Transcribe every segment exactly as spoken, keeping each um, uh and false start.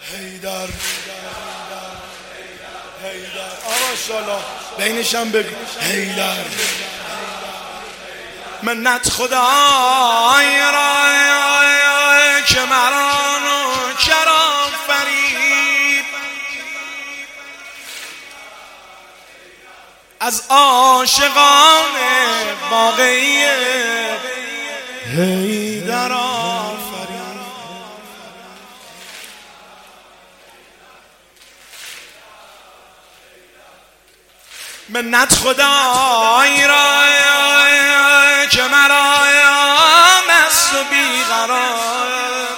حیدر حیدر آقا شالا بینشم بگو حیدر. منت خدای را که مرا نوکر آفرید، از عاشقان واقعی حیدر آفرید. منت خدای را که مرا مست و بیقرار،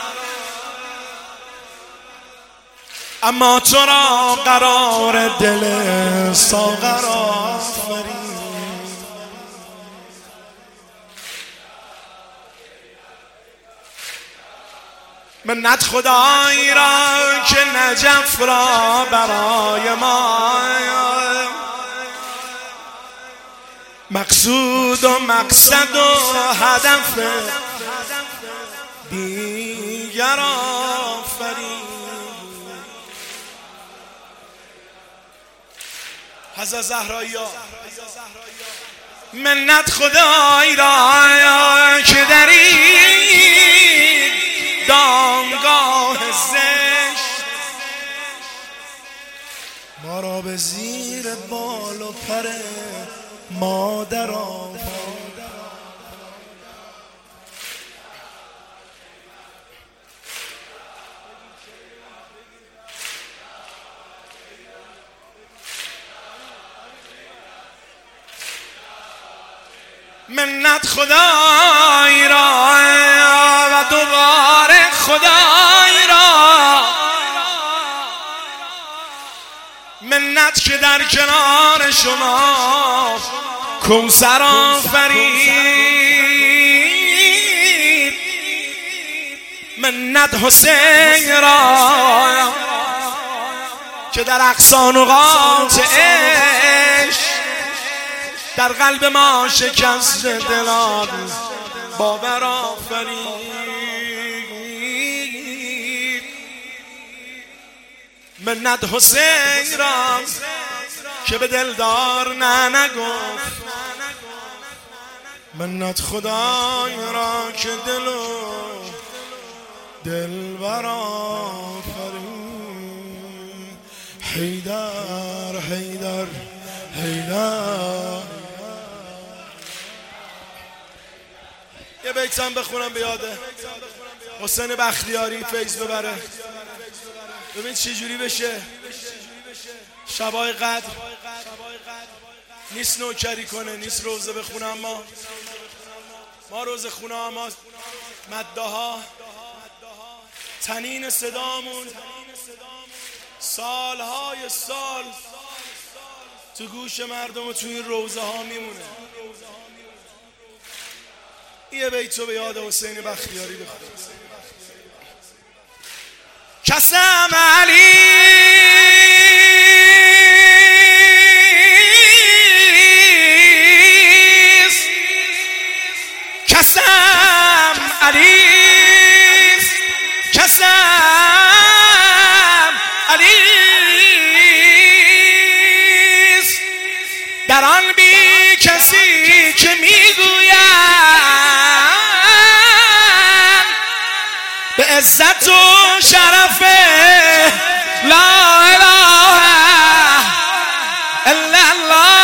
اما تو را قرار دل ساغر آفرید. منت خدای را که نجف را برای ما مقصود و مقصد و هدف دیگر آفرید. حضرت زهرا منت خدای را که در این دامگاه زشت ما را به زیر بال و پر مادر آفرید. منت خدای را و دوباره خدای را، منت که در کنار شما کوثر آفرید. منت حسین را که در اقصا نقاط عشق در قلب ما شکست دلان باور آفرید. منت حسین را که به دلدار نه نگفت، منت خدای را که دل و دلبر آفرید. حیدر حیدر حیدر. یه بیتم بخونم به یاده حسین بختیاری فیض ببره. ببین چی جوری بشه شبای قدر نیست نوکری کنه، نیست روزه بخونه، اما ما روزه خونه ها، ما مده ها تنین صدامون سالهای سال تو گوش مردم و تو این روزه ها میمونه. یه بیتو به یاد حسین بختیاری بخونم. قسم علی قسم علی قسم علی در آن بی کسی که میگوید به عزت و شرف لا اله الا الله